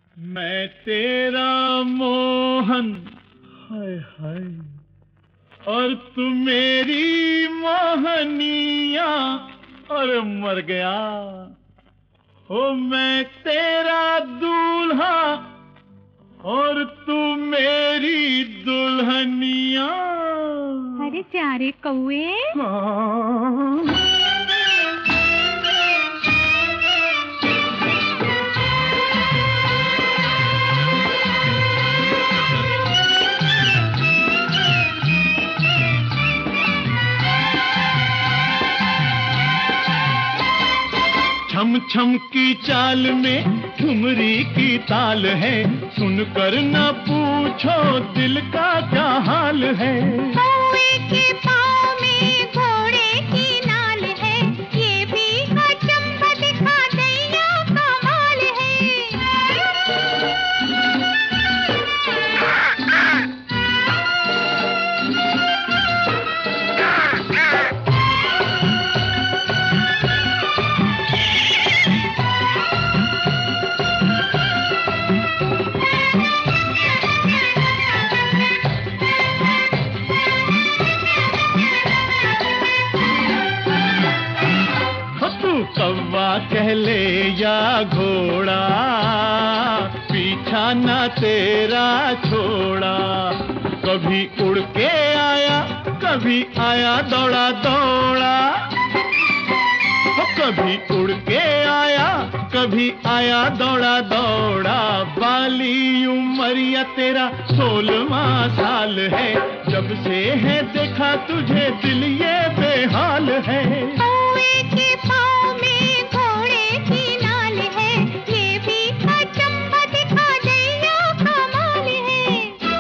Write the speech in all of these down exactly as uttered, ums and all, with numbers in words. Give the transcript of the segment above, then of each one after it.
मैं तेरा मोहन, हाय हाय, और तू मेरी मोहनिया, और मर गया हो मैं तेरा दूल्हा और तू मेरी दुल्हनिया। अरे प्यारे कौए, हाँ। छम छम की चाल में ठुमरी की ताल है, सुनकर न पूछो दिल का क्या हाल है। कौए के पाँव में घोड़े की नाल है, ये भी अचंभा दिखा दैया कमाल है। कौवा कह ले या घोड़ा, पीछा ना तेरा छोड़ा। कभी उड़ के आया, कभी आया दौड़ा दौड़ा। कभी उड़ के आया, कभी आया दौड़ा दौड़ा। बाली उमरिया तेरा सोलहवां साल है, जब से है देखा तुझे दिल ये बेहाल है। कौए के पाँव में घोड़े की नाल है, ये भी अचंभा दिखा दैया कमाल है।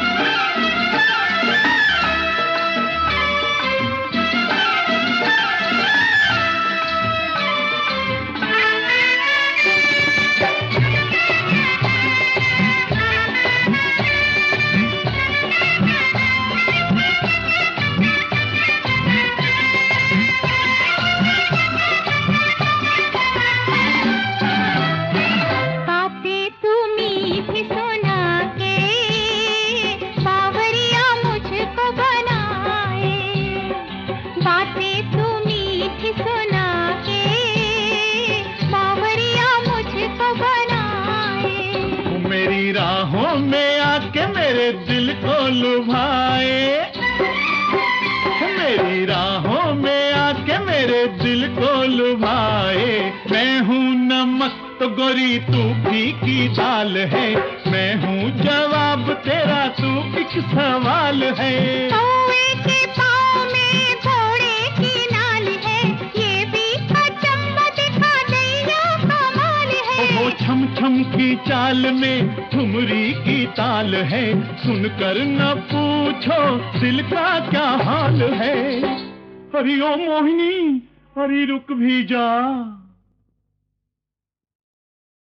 मेरी राहों में आके मेरे दिल को लुभाए, मेरी राहों में आके मेरे दिल को लुभाए। मैं हूँ नमक तो गोरी तू फीकी दाल है, मैं हूँ जवाब तेरा तू एक सवाल है। कौए के पाँव में घोड़े की नाल है, ये भी अचंभा दिखा दैया कमाल है। वो छम छम की चाल में ठुमरी की ताल है, सुनकर न पूछो दिल का क्या हाल है। हरि ओ मोहिनी, हरि रुक भी जा।